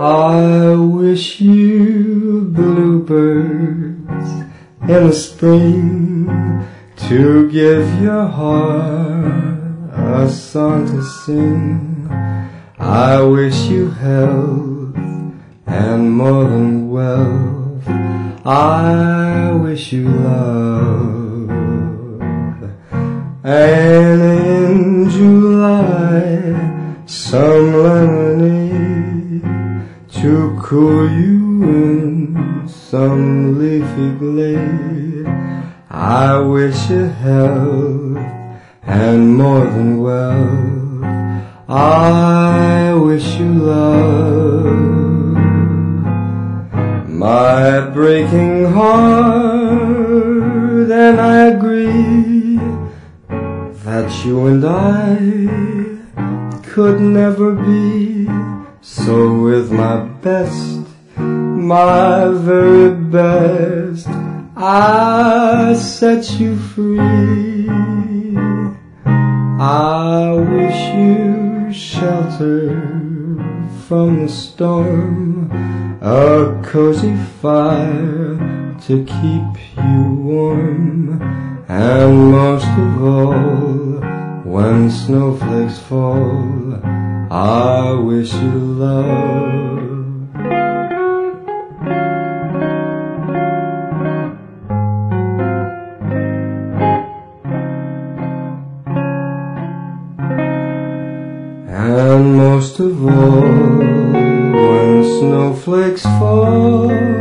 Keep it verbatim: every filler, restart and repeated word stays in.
I wish you bluebirds in the spring to give your heart a song to sing. I wish you health and more than wealth. I wish you love. And in July, some lemonade to cool you in some leafy glade. I wish you health and more than wealth. I wish you love. My breaking heart, and I agree that you and I could never be. So with my best, my very best, I set you free. I wish you shelter from the storm, a cozy fire to keep you warm, and most of all, when snowflakes fall, I wish you love. And most of all, when snowflakes fall,